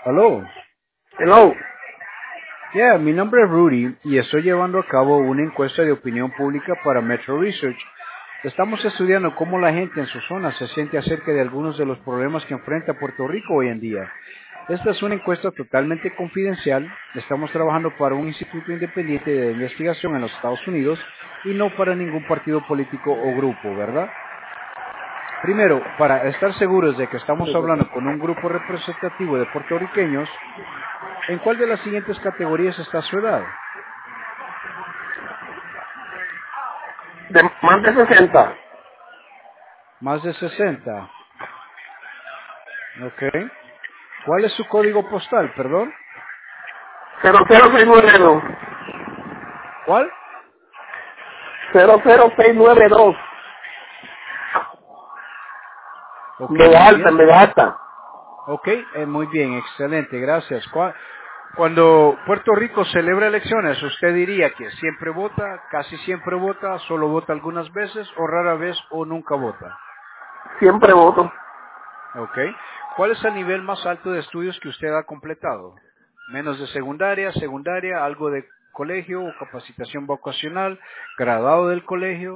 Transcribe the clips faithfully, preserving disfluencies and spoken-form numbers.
Aló. Hello. Yeah, mi nombre es Rudy y estoy llevando a cabo una encuesta de opinión pública para Metro Research. Estamos estudiando cómo la gente en su zona se siente acerca de algunos de los problemas que enfrenta Puerto Rico hoy en día. Esta es una encuesta totalmente confidencial. Estamos trabajando para un instituto independiente de investigación en los Estados Unidos y no para ningún partido político o grupo, ¿verdad? Primero, para estar seguros de que estamos hablando con un grupo representativo de puertorriqueños, ¿en cuál de las siguientes categorías está su edad? De más de sesenta. Más de sesenta. Ok. ¿Cuál es su código postal, perdón? cero cero seis nueve dos. ¿Cuál? cero cero seis nueve dos. Ok, Mega muy alta, bien. mega alta. Ok, eh, muy bien, excelente, gracias. ¿Cuál- Cuando Puerto Rico celebra elecciones, ¿usted diría que siempre vota, casi siempre vota, solo vota algunas veces, o rara vez, o nunca vota? Siempre voto. Ok. ¿Cuál es el nivel más alto de estudios que usted ha completado? Menos de secundaria, secundaria, algo de colegio o capacitación vocacional, graduado del colegio.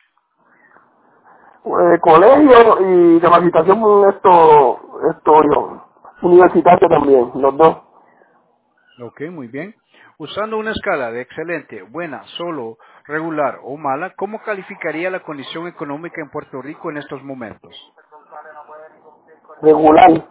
Eh, colegio y capacitación esto, esto yo. Universitario también, los dos. Ok, muy bien. Usando una escala de excelente, buena, solo, regular o mala, ¿cómo calificaría la condición económica en Puerto Rico en estos momentos? Regular.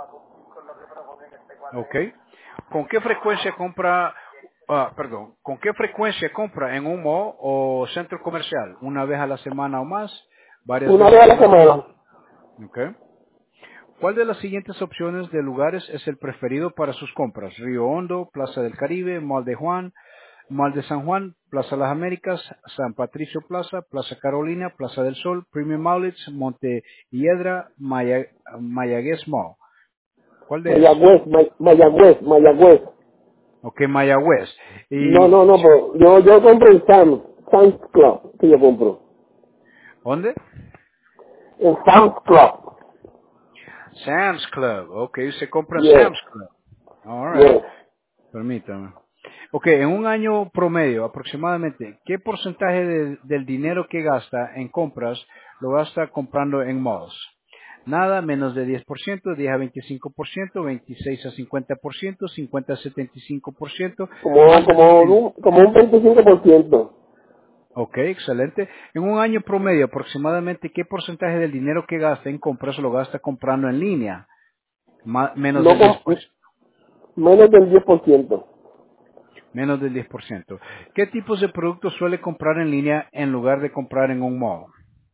Ok. ¿Con qué frecuencia compra, ah, perdón, con qué frecuencia compra en un mall o centro comercial? ¿Una vez a la semana o más? ¿Varias Una veces vez a a la la semana? semana. Ok. ¿Cuál de las siguientes opciones de lugares es el preferido para sus compras? Río Hondo, Plaza del Caribe, Mall de Juan, Mall de San Juan, Plaza Las Américas, San Patricio Plaza, Plaza Carolina, Plaza del Sol, Premium Outlets, Monte Hiedra, Maya, Mayagüez Mall. ¿Cuál de esos? Mayagüez, May- Mayagüez, Mayagüez. Ok, Mayagüez. No, ¿Y no, no, pero yo, yo compro en Sam's, Sam's Club, que yo compro. dónde? En Sam's Club. Sam's Club. Ok, se compra en Yes, Sam's Club. All right. yes. Permítame. Ok, en un año promedio aproximadamente, ¿qué porcentaje de- del dinero que gasta en compras lo gasta comprando en malls? Nada, menos de diez por ciento, diez a veinticinco por ciento, veintiséis a cincuenta por ciento, cincuenta a setenta y cinco por ciento, Como, más de como, sesenta. un- como un veinticinco por ciento. Ok, excelente. En un año promedio aproximadamente, ¿qué porcentaje del dinero que gasta en compras lo gasta comprando en línea? Ma- menos No del diez por con, ciento. menos del diez por ciento. Menos del diez por ciento. ¿Qué tipos de productos suele comprar en línea en lugar de comprar en un mall?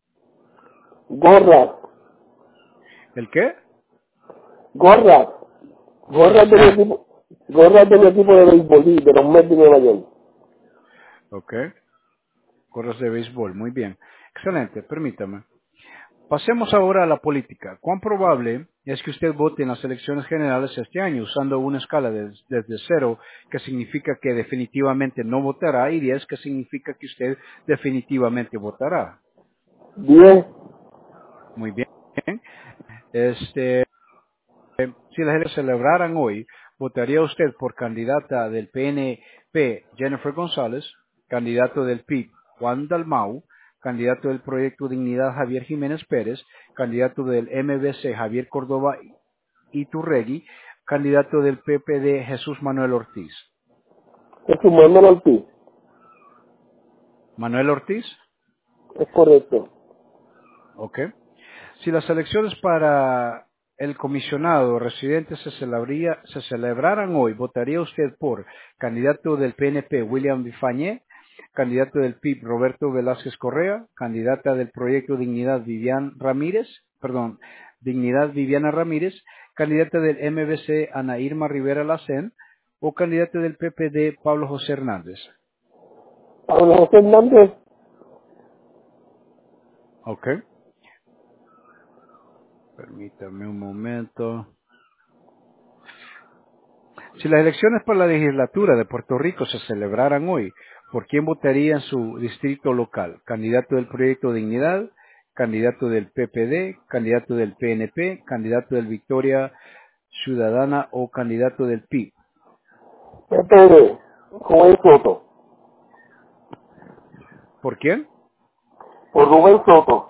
Gorras, ¿El qué? gorras, gorras Gorras. de mi Ah, equipo, gorras de mi equipo de béisbol, sí, de los Mets de Nueva York. ok. Gorras de béisbol. Muy bien. Excelente. Permítame. Pasemos ahora a la política. ¿Cuán probable es que usted vote en las elecciones generales este año usando una escala de- desde cero, que significa que definitivamente no votará, y diez, que significa que usted definitivamente votará? diez, Muy bien. Este, Eh, si las elecciones se celebraran hoy, ¿votaría usted por candidata del P N P Jennifer González, candidato del P I B Juan Dalmau, candidato del Proyecto Dignidad Javier Jiménez Pérez, candidato del M B C Javier Córdoba Iturregui, candidato del P P D Jesús Manuel Ortiz? es un buen Ortiz, ¿Manuel Ortiz? es correcto. Ok. Si las elecciones para el comisionado residente se, celebría- se celebraran hoy, ¿votaría usted por candidato del P N P William Vifañé, candidato del P I B Roberto Velázquez Correa, candidata del Proyecto Dignidad Vivian Ramírez, perdón, Dignidad Viviana Ramírez, candidata del M B C Ana Irma Rivera Lacén o candidata del P P D Pablo José Hernández? Pablo José Hernández, Ok, permítame un momento. Si las elecciones para la legislatura de Puerto Rico se celebraran hoy, ¿por quién votaría en su distrito local? ¿Candidato del Proyecto Dignidad? ¿Candidato del P P D? ¿Candidato del P N P? ¿Candidato del Victoria ciudadana o candidato del P I B. P P D, Rubén Soto. ¿Por quién? Por Rubén Soto.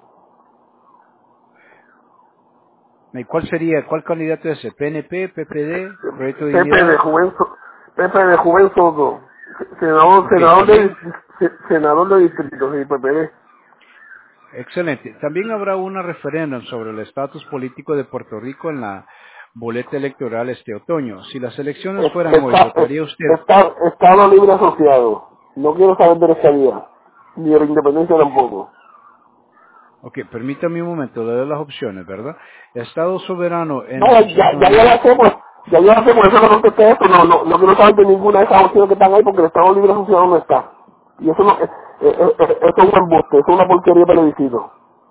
¿Y cuál sería, cuál candidato es ese? ¿P N P, P P D, Proyecto de P P D, Dignidad? Rubén Soto. P P D, Rubén Soto. Senador, Okay, senador, de, también, senador de distrito, sí, P P D. excelente. También habrá una referéndum sobre el estatus político de Puerto Rico en la boleta electoral este otoño. Si las elecciones Es- fueran hoy, Está, ¿votaría usted? está, Estado Libre Asociado. No quiero saber de la estadía, ni de la independencia tampoco. Ok, permítame un momento, le doy las opciones, ¿verdad? Estado soberano en No, ya, asociación ya yo libre. la sé, pues, ya yo la sé, por eso no contesté esto, no, no, no quiero saber de ninguna de esas opciones que están ahí porque el Estado Libre Asociado no está. Y eso no, eh, eh, eh, eh, eso es un embuste, eso es una porquería de plebiscito.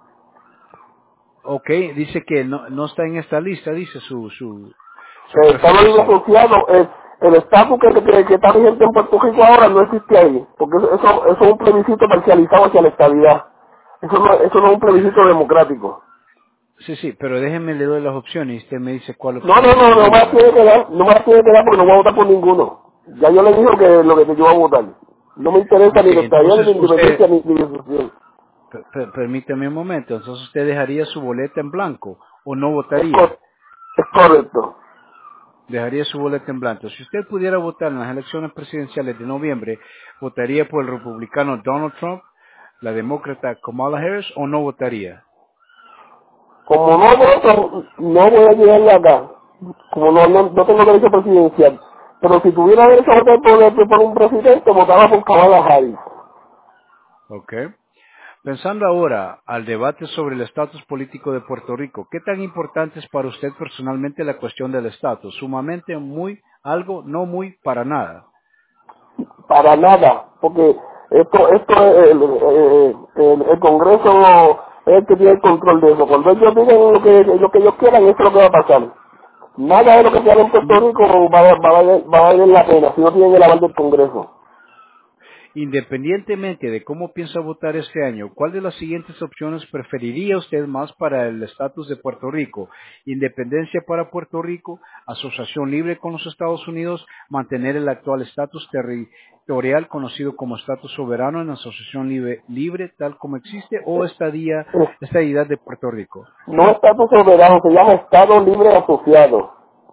Ok, dice que no, no está en esta lista, dice su, su, su El Estado Libre preferencia. Asociado, el, el estatus que, que, que está vigente en Puerto Rico ahora no existe ahí, porque eso, eso, eso es un plebiscito parcializado hacia la estabilidad. Eso no, eso no es un plebiscito democrático. Sí, sí, pero déjeme le doy las opciones y usted me dice cuál No, opción no, no, no me preferiría, las tiene ¿verdad? que dar, no me las tiene que dar porque no voy a votar por ninguno. Ya yo le dije que lo que yo voy a votar. No me interesa Ok, ni la estabilidad, ni entonces la usted, independencia, ni, ni la asociación. per- per- permítame un momento, entonces usted dejaría su boleta en blanco o no Es, cor- votaría. es correcto. Dejaría su boleta en blanco. Si usted pudiera votar en las elecciones presidenciales de noviembre, ¿votaría por el republicano Donald Trump, la demócrata Kamala Harris o no votaría? Como no voto, no voy a llegarle acá. Como no, no, no tengo derecho presidencial. Pero si tuviera derecho a votar por, por un presidente, votaba por Kamala Harris. Ok. Pensando ahora al debate sobre el estatus político de Puerto Rico, ¿qué tan importante es para usted personalmente la cuestión del estatus? Sumamente, muy, algo, no muy, para nada. Para nada. Porque esto, esto es el, el, el, el Congreso es el que tiene el control de eso. Cuando ellos digan lo que, lo que ellos quieran, eso es lo que va a pasar. Nada de lo que se haga en Puerto Inde- Rico va, a- va, a valer- va a valer la pena si no tienen el aval del Congreso. Independientemente de cómo piensa votar este año, ¿cuál de las siguientes opciones preferiría usted más para el estatus de Puerto Rico? Independencia para Puerto Rico, asociación libre con los Estados Unidos, mantener el actual estatus territorial conocido como estatus soberano en asociación libre, libre tal como existe, o estadía, Es- estadidad de Puerto Rico. No estatus soberano, se llama Estado Libre Asociado.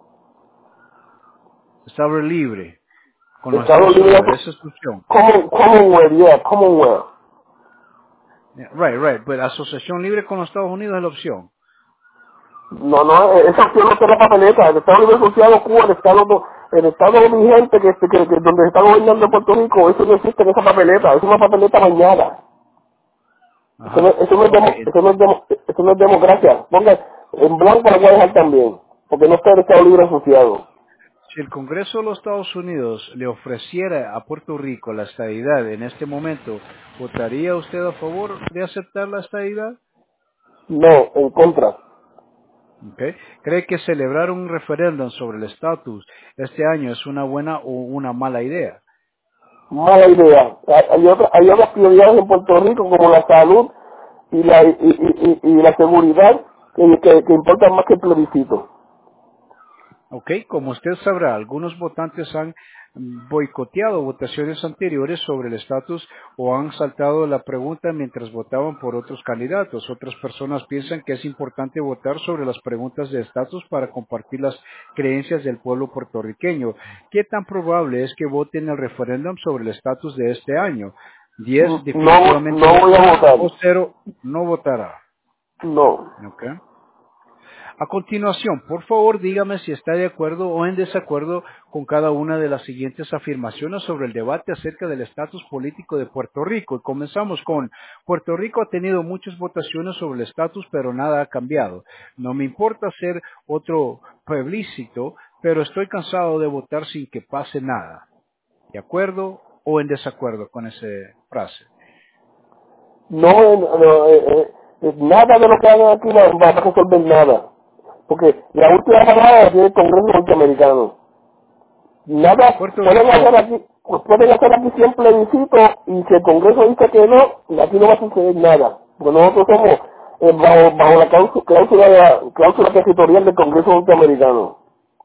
Estado libre con los Estado Estados Libre Unidos, esa Asociado. es su opción. Common, Commonwealth, yeah, Commonwealth. Yeah, right, right, pero asociación libre con los Estados Unidos es la opción. No, no, eh, esa opción no está en la papeleta. El Estado Libre Asociado Cuba, el Estado, do- el Estado vigente que, que, que, que donde se está gobernando Puerto Rico, eso no existe en esa papeleta. Es una papeleta bañada. Eso no, Ajá. eso no, es, Ok, demo- eso no, es, demo- eso no es democracia. Ponga, en blanco la voy a dejar también, porque no está el Estado Libre Asociado. si el Congreso de los Estados Unidos le ofreciera a Puerto Rico la estadidad en este momento, ¿votaría usted a favor de aceptar la estadidad? No, en contra. Ok. ¿Cree que celebrar un referéndum sobre el estatus este año es una buena o una mala idea? Mala idea. Hay, hay, otra- hay otras prioridades en Puerto Rico como la salud y la, y, y, y, y la seguridad que, que, que importan más que el plebiscito. Ok, como usted sabrá, algunos votantes han mm, boicoteado votaciones anteriores sobre el estatus o han saltado la pregunta mientras votaban por otros candidatos. Otras personas piensan que es importante votar sobre las preguntas de estatus para compartir las creencias del pueblo puertorriqueño. ¿Qué tan probable es que voten el referéndum sobre el estatus de este año? Diez No, definitivamente no voy a votará votar. o cero no votará. No. Ok. A continuación, por favor, dígame si está de acuerdo o en desacuerdo con cada una de las siguientes afirmaciones sobre el debate acerca del estatus político de Puerto Rico. Y comenzamos con, Puerto Rico ha tenido muchas votaciones sobre el estatus, pero nada ha cambiado. No me importa ser otro plebiscito, pero estoy cansado de votar sin que pase nada. ¿De acuerdo o en desacuerdo con esa frase? No, eh, no, eh, eh, eh, nada de lo que hagan aquí va, va a resolver nada. Porque la última palabra la tiene el Congreso norteamericano. Nada, Puerto pueden hacer Rico, aquí, pues pueden hacer aquí siempre plebiscito y si el Congreso dice que no, aquí no va a suceder nada. Porque nosotros somos eh, bajo, bajo la cláusula, cláusula, de la- cláusula territorial del Congreso norteamericano.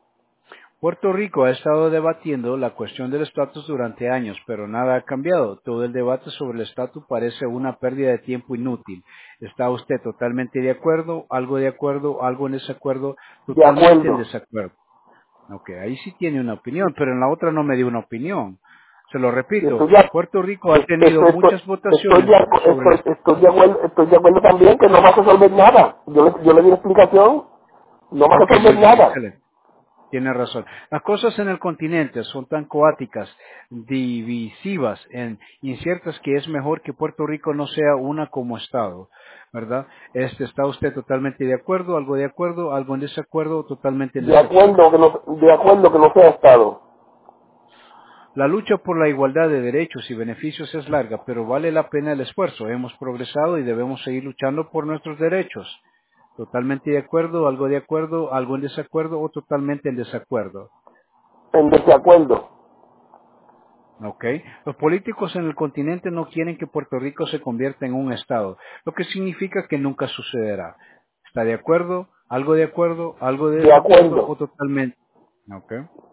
Puerto Rico ha estado debatiendo la cuestión del estatus durante años, pero nada ha cambiado. Todo el debate sobre el estatus parece una pérdida de tiempo inútil. ¿Está usted totalmente de acuerdo, algo de acuerdo, algo en desacuerdo, De totalmente en acuerdo. desacuerdo? Ok, ahí sí tiene una opinión, pero en la otra no me dio una opinión. Se lo repito, Estoy de, Puerto Rico ha es- tenido estoy, estoy, muchas estoy, votaciones de, acu- sobre el estoy, estatus. estoy de acuerdo, estoy de acuerdo también que no va a resolver nada. Yo le, yo le di explicación, no va a Ok, muy resolver bien, nada. excelente. Tiene razón. Las cosas en el continente son tan coáticas, divisivas, en, inciertas que es mejor que Puerto Rico no sea una como Estado, ¿verdad? Este, ¿está usted totalmente de acuerdo, algo de acuerdo, algo en desacuerdo, totalmente en De desacuerdo? acuerdo que no, de acuerdo que no sea Estado. La lucha por la igualdad de derechos y beneficios es larga, pero vale la pena el esfuerzo. Hemos progresado y debemos seguir luchando por nuestros derechos. Totalmente de acuerdo, algo de acuerdo, algo en desacuerdo o totalmente en desacuerdo. En desacuerdo. ¿Ok? Los políticos en el continente no quieren que Puerto Rico se convierta en un estado, lo que significa que nunca sucederá. ¿Está de acuerdo? ¿Algo de acuerdo? ¿Algo de De desacuerdo o acuerdo. totalmente? ¿Ok?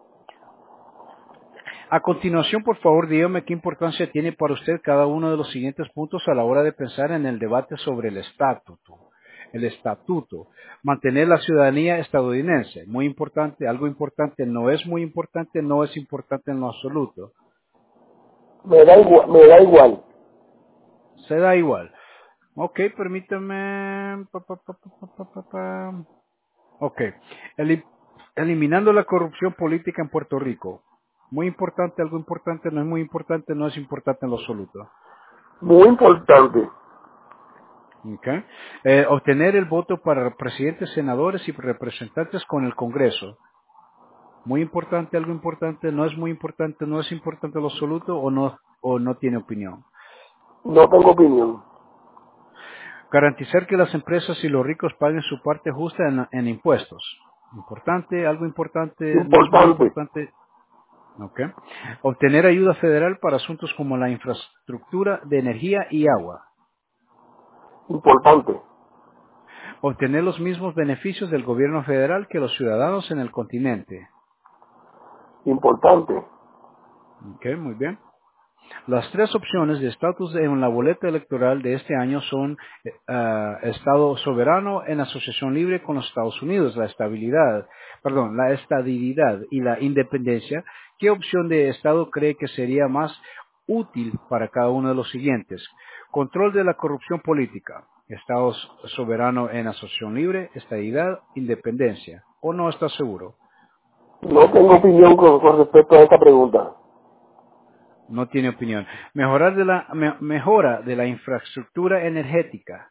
A continuación, por favor, dígame qué importancia tiene para usted cada uno de los siguientes puntos a la hora de pensar en el debate sobre el estatuto. El estatuto. Mantener la ciudadanía estadounidense. Muy importante, algo importante, no es muy importante, no es importante en lo absoluto. Me da igual, me da igual. Se da igual. Ok, permítame. Pa, pa, pa, pa, pa, pa, pa, pa. Ok. Eli- eliminando la corrupción política en Puerto Rico. Muy importante, algo importante, no es muy importante, no es importante en lo absoluto. Muy importante. Ok. Eh, obtener el voto para presidentes, senadores y representantes con el Congreso. Muy importante, algo importante, no es muy importante, no es importante en lo absoluto o no, o no tiene opinión. No tengo opinión. Garantizar que las empresas y los ricos paguen su parte justa en, en impuestos. Importante, algo importante, no es muy Importante. importante. Ok. Obtener ayuda federal para asuntos como la infraestructura de energía y agua. Importante. Obtener los mismos beneficios del gobierno federal que los ciudadanos en el continente. Importante. Ok, muy bien. Las tres opciones de estatus en la boleta electoral de este año son eh, ah, Estado soberano en asociación libre con los Estados Unidos, la estabilidad, perdón, la estabilidad y la independencia. ¿Qué opción de Estado cree que sería más útil para cada uno de los siguientes? Control de la corrupción política, Estado soberano en asociación libre, estabilidad, independencia. ¿O no está seguro? No tengo opinión con, con respecto a esta pregunta. No tiene opinión. Mejorar de la, me- mejora de la infraestructura energética.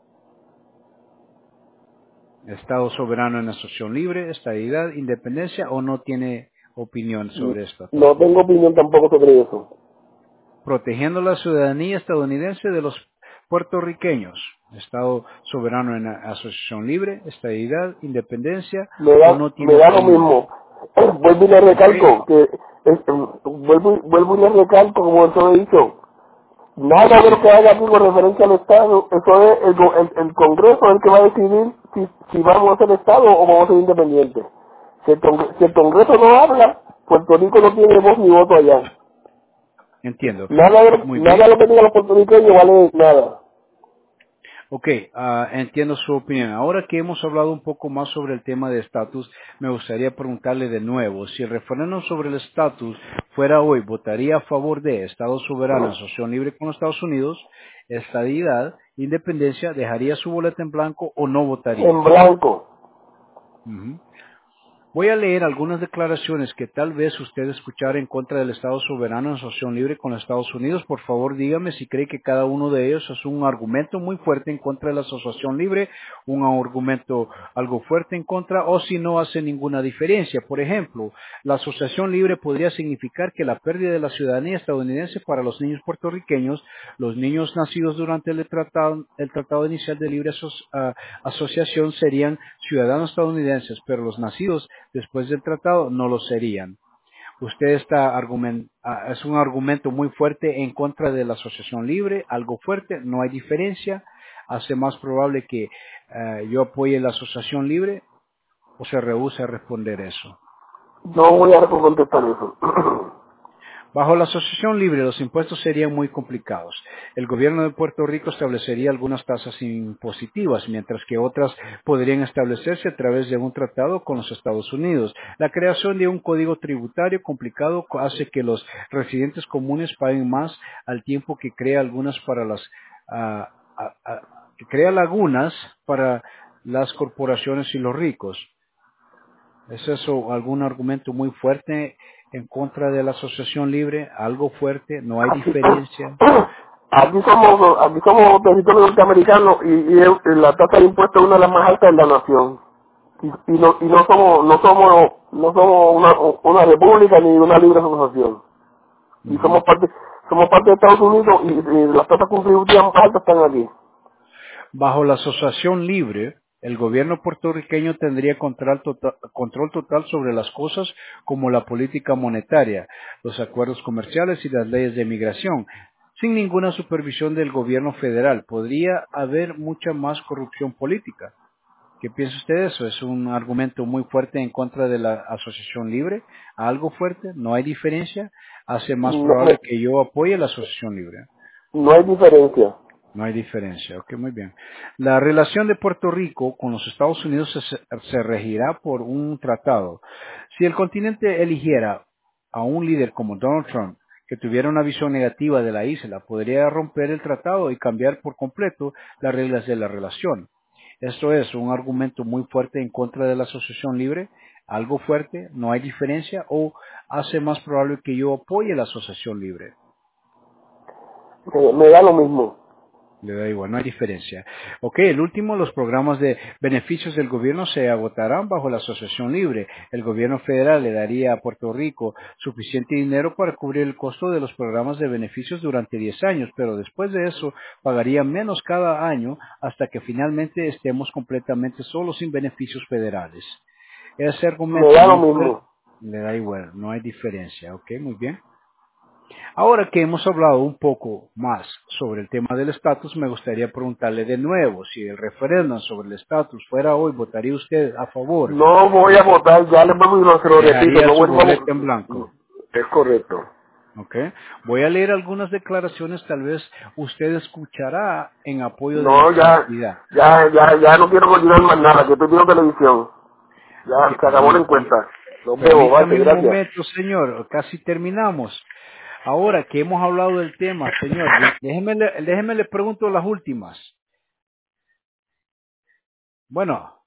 Estado soberano en asociación libre, estabilidad, independencia o no tiene opinión sobre esto. No tengo opinión tampoco sobre eso. Protegiendo la ciudadanía estadounidense de los puertorriqueños. Estado soberano en asociación libre, estabilidad, independencia Me o da, no tiene me da lo opinión. mismo. Vuelvo y le ¿Ok? recalco que, es- vuelvo, y- vuelvo y le recalco, como eso he dicho, nada de lo Sí. que haga aquí con referencia al Estado, eso es el, go- el, el Congreso el que va a decidir si, si vamos a ser Estado o vamos a ser independientes. Si el, Congre- si el Congreso no habla, Puerto Rico no tiene voz ni voto allá. Entiendo. Nada de, Muy nada bien. de lo que digan los puertorriqueños vale nada. Ok, ah, entiendo su opinión. Ahora que hemos hablado un poco más sobre el tema de estatus, me gustaría preguntarle de nuevo, si el referéndum sobre el estatus fuera hoy, ¿votaría a favor de Estado soberano, asociación libre con los Estados Unidos, estadidad, independencia, dejaría su boleta en blanco o no En votaría? blanco. Ujú. Voy a leer algunas declaraciones que tal vez usted escuchara en contra del Estado soberano en asociación libre con los Estados Unidos. Por favor, dígame si cree que cada uno de ellos es un argumento muy fuerte en contra de la asociación libre, un argumento algo fuerte en contra, o si no hace ninguna diferencia. Por ejemplo, la asociación libre podría significar que la pérdida de la ciudadanía estadounidense para los niños puertorriqueños, los niños nacidos durante el tratado, el tratado inicial de libre aso- ah, asociación serían ciudadanos estadounidenses, pero los nacidos después del tratado no lo serían. Usted está argument, ah, es un argumento muy fuerte en contra de la asociación libre, algo fuerte, no hay diferencia, hace más probable que eh, yo apoye la asociación libre o se rehúse a responder eso. No voy a contestar eso. Bajo la asociación libre, los impuestos serían muy complicados. El gobierno de Puerto Rico establecería algunas tasas impositivas, mientras que otras podrían establecerse a través de un tratado con los Estados Unidos. La creación de un código tributario complicado hace que los residentes comunes paguen más al tiempo que crea algunas para las ah, ah, ah, que crea lagunas para las corporaciones y los ricos. ¿Es eso algún argumento muy fuerte en contra de la asociación libre? ¿Algo fuerte? ¿No hay Aquí, diferencia? aquí somos, aquí somos territorio norteamericano y, y es- la tasa de impuestos es una de las más altas de la nación. Y, y no, y no somos, no somos, no somos una, una república ni una libre asociación. Y Ujú. somos parte, somos parte de Estados Unidos y, y las tasas contributivas más altas están aquí. Bajo la asociación libre, el gobierno puertorriqueño tendría control total, control total sobre las cosas como la política monetaria, los acuerdos comerciales y las leyes de migración. Sin ninguna supervisión del gobierno federal, podría haber mucha más corrupción política. ¿Qué piensa usted de eso? ¿Es un argumento muy fuerte en contra de la asociación libre? ¿Algo fuerte? ¿No hay diferencia? ¿Hace más No, probable no, que yo apoye la asociación libre? no hay diferencia. No hay diferencia. Ok, muy bien. La relación de Puerto Rico con los Estados Unidos se, se regirá por un tratado. Si el continente eligiera a un líder como Donald Trump, que tuviera una visión negativa de la isla, podría romper el tratado y cambiar por completo las reglas de la relación. Esto es un argumento muy fuerte en contra de la asociación libre, algo fuerte, no hay diferencia, o hace más probable que yo apoye la asociación libre. Me, me da lo mismo. Le da igual, no hay diferencia. Ok, el último, los programas de beneficios del gobierno se agotarán bajo la asociación libre. El gobierno federal le daría a Puerto Rico suficiente dinero para cubrir el costo de los programas de beneficios durante diez años, pero después de eso pagaría menos cada año hasta que finalmente estemos completamente solos sin beneficios federales. Ese Me argumento da lo muy fuerte, mismo. le da igual, no hay diferencia. Ok, muy bien. Ahora que hemos hablado un poco más sobre el tema del estatus, me gustaría preguntarle de nuevo, si el referéndum sobre el estatus fuera hoy, ¿votaría usted a favor? No voy a votar, ya le vuelvo y lo, se lo repito, ¿Dejaría no su vuelvo a boleta en votar. blanco? Es correcto. ¿Ok? Voy a leer algunas declaraciones, tal vez usted escuchará en apoyo de No, nuestra ya, entidad. ya, ya, ya no quiero continuar más nada, que estoy viendo televisión. Ok, Ya, se acabó la permí- encuesta. Nos vemos, bye, permítame un gracias. momento, señor, casi terminamos. Ahora que hemos hablado del tema, señor, déjeme, le- déjeme le pregunto las últimas. Bueno,